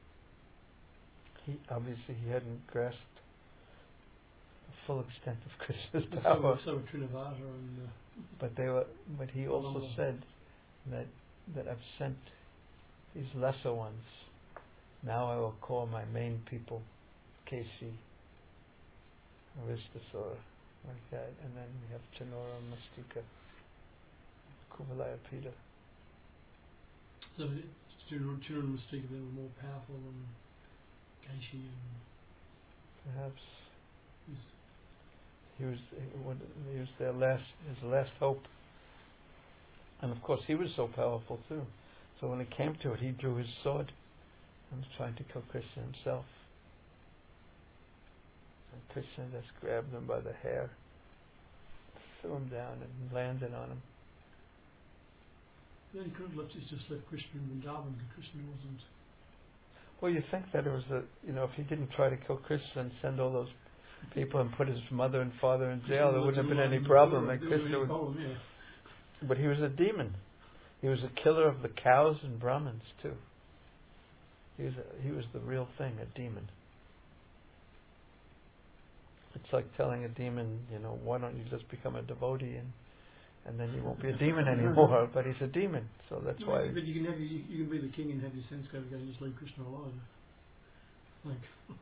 He obviously he hadn't grasped the full extent of Krishna's But power. So, so were Trinavata and. Uh, But they were. But he also Alhamdulillah. said that that I've sent these lesser ones. Now I will call my main people, Kesi, Aristasura, like that, and then we have Chinura, Mastika, Kuvalayapita. so Chinura Chinura and Mystica then were more powerful than Kaishi and. Perhaps His, he was he was he was their last his last hope. And of course he was so powerful too. So when it came to it, he drew his sword and was trying to kill Krishna himself. And Krishna just grabbed him by the hair, threw him down and landed on him. then he could have left, he's just left Krishna in Vrindavan because Krishna wasn't. Well, you think that it was a, you know, if he didn't try to kill Krishna and send all those people and put his mother and father in jail, there wouldn't have been any problem. And Krishna would, problem, yeah. but he was a demon. He was a killer of the cows and Brahmins too. He was a, he was the real thing, a demon. It's like telling a demon, you know, why don't you just become a devotee and and then you won't be a demon anymore. But he's a demon, so that's No, why. But you can have you, you can be the king and have your sense go and just leave Krishna alone. Like.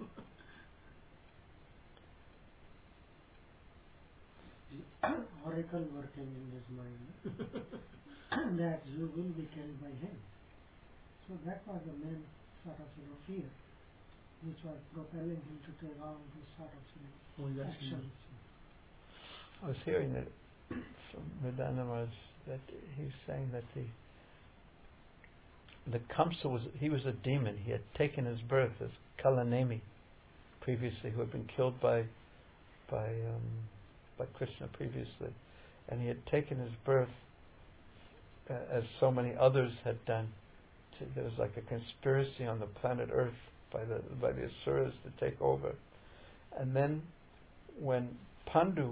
Oracle working in his mind that you will be killed by him. So that was the main sort of you know fear, which was propelling him to take on this sort of you know, Well, he's actually action. I was hearing that from Vedanta was that he's saying that the the Kamsa was, he was a demon. He had taken his birth as Kalanemi previously, who had been killed by by um, by Krishna previously, and he had taken his birth uh, as so many others had done. To, there was like a conspiracy on the planet Earth by the by the Asuras to take over, and then when Pandu,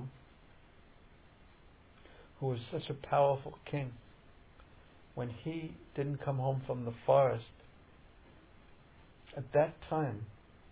who was such a powerful king, when he didn't come home from the forest, at that time,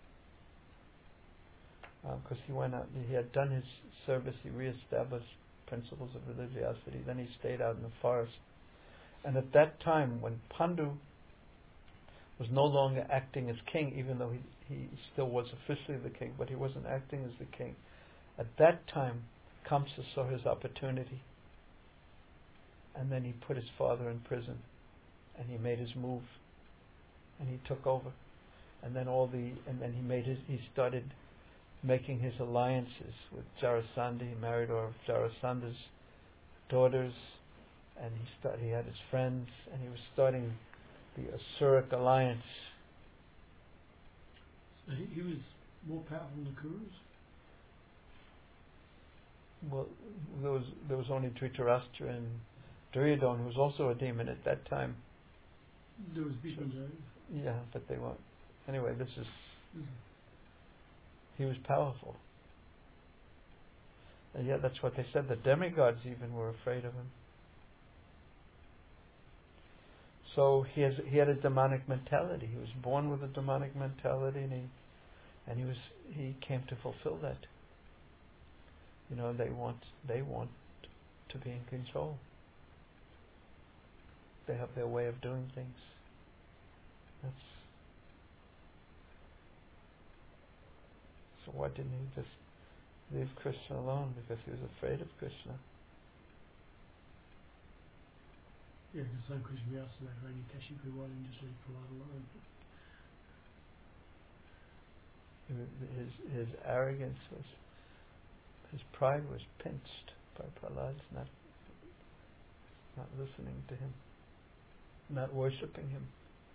because uh, he went out, he had done his service, he re-established principles of religiosity, then he stayed out in the forest. And at that time, when Pandu was no longer acting as king, even though he, he still was officially the king, but he wasn't acting as the king, at that time, Kamsa saw his opportunity. And then he put his father in prison, and he made his move, and he took over, and then all the, and then he made his, he started making his alliances with Jarasandha. He married all of Jarasandha's daughters, and he start, he had his friends, and he was starting the Asuric alliance. So he, he was more powerful than the Kurus? Well, there was there was only Dhritarashtra and Duryodhana, who was also a demon at that time. There was Bhishma. Yeah, but they weren't. Anyway, this is... Mm-hmm. He was powerful. And yeah, that's what they said. The demigods even were afraid of him. So he has he had a demonic mentality. He was born with a demonic mentality, and he and he was he came to fulfill that. You know, they want they want to be in control. They have their way of doing things. That's so why didn't he just leave Krishna alone? Because he was afraid of Krishna. Yeah, because some Krishna we asked about Hiranyakashipu, why didn't you just leave Prahlad alone? His his arrogance was, his pride was pinched by Prahlad, not not listening to him, not worshipping him.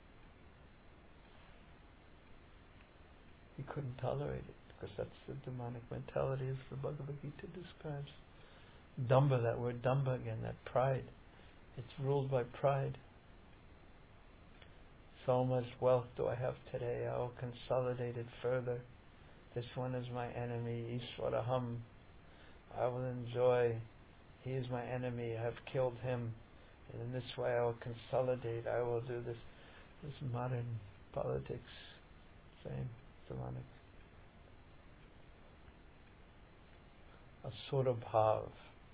He couldn't tolerate it, because that's the demonic mentality, as the Bhagavad Gita describes. Damba, that word damba again, that pride. It's ruled by pride. So much wealth do I have today, I will consolidate it further. This one is my enemy, Ishwaraham. I will enjoy. He is my enemy, I have killed him. And in this way I will consolidate, I will do this. This modern politics, same, demonic. Asura bhav.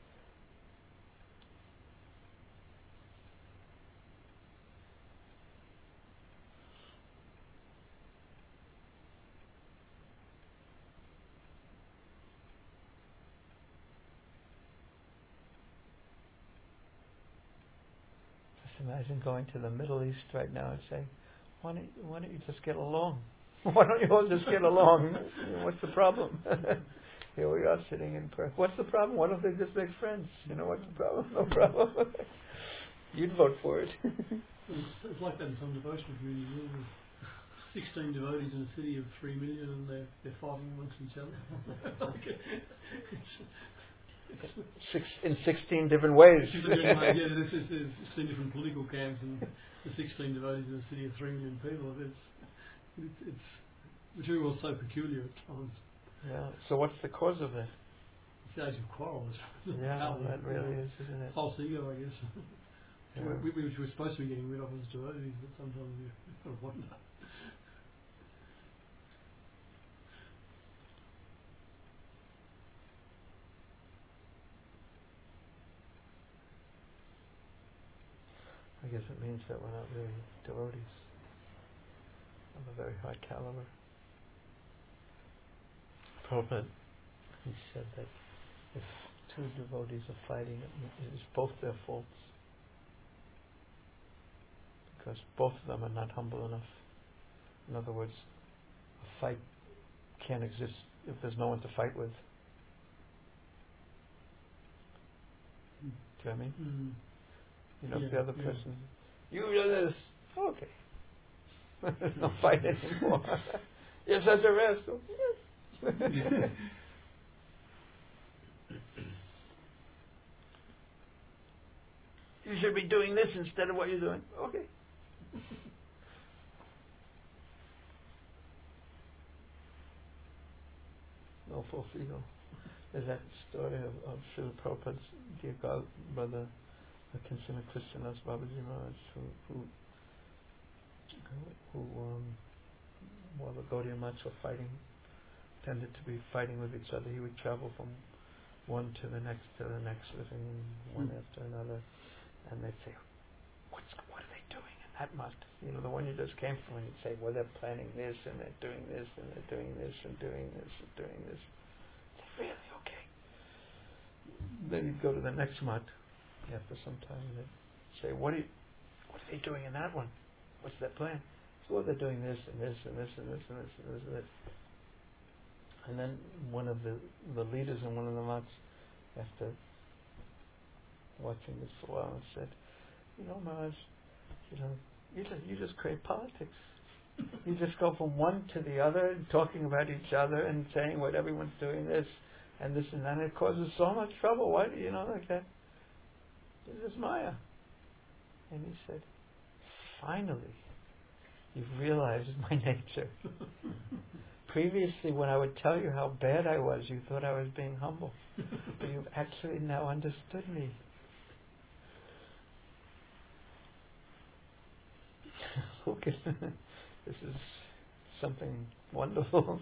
Imagine going to the Middle East right now and saying, why don't, why don't you just get along? Why don't you all just get along? What's the problem? Here we are sitting in Perth. What's the problem? Why don't they just make friends? You know, what's the problem? No problem. You'd vote for it. It's, it's like that in some devotional communities. There's sixteen devotees in a city of three million and they're, they're fighting amongst each other. Six, in sixteen different ways. Yeah, there's, there's, there's sixteen different political camps and the sixteen devotees in a city of three million people. It's, it's, it's material is so peculiar at times. Yeah. So what's the cause of it? It's the age of quarrel. Yeah, powerful, that really is, isn't it? False ego, I guess. Yeah. we, we, which we're supposed to be getting rid of as devotees, but sometimes you sort of wonder. I guess it means that we're not really devotees of a very high caliber. Prabhupada, he said that if two devotees are fighting, it is both their faults. Because both of them are not humble enough. In other words, a fight can't exist if there's no one to fight with. Do you know what I mean? Mm. You know, Yeah, if the other yeah. person, you do this, Okay. There's no fight anymore. Yes, as a rest. Yes. You should be doing this instead of what you're doing. Okay. No fulfill. There's that story of, of Srila Prabhupada's dear God, brother, Kinsana Krishnadas Babaji Maharaj, who, who, who um, while the Gaudiya Mats were fighting, tended to be fighting with each other. He would travel from one to the next to the next, living one mm. after another, and they'd say, What's, what are they doing in that mat? You know, the one you just came from, and you'd say, well, they're planning this, and they're doing this, and they're doing this, and doing this, and doing this. Say, really? Okay. Then you'd go to the next mat after some time, and they'd say, what are, you, what are they doing in that one? What's their plan? So, well, they're doing this, and this, and this, and this, and this, and this, and this. And then one of the, the leaders in one of the mats, after watching this for a while, said, you know, Maharaj, you know, you just, you just create politics. You just go from one to the other, and talking about each other and saying what everyone's doing this and this and that. And it causes so much trouble. Why do you know like that? This is Maya. And he said, finally, you've realized my nature. Previously, when I would tell you how bad I was, you thought I was being humble. But you've actually now understood me. Okay. This is something wonderful.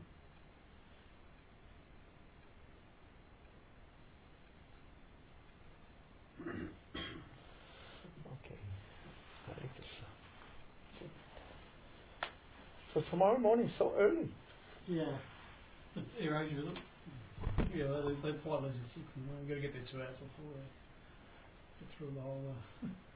Okay. Hare Krishna. So tomorrow morning, so early. Yeah. It's erosion, isn't it? Yeah, they, they fly those at six, and we've got to get there two hours before they get through the whole uh,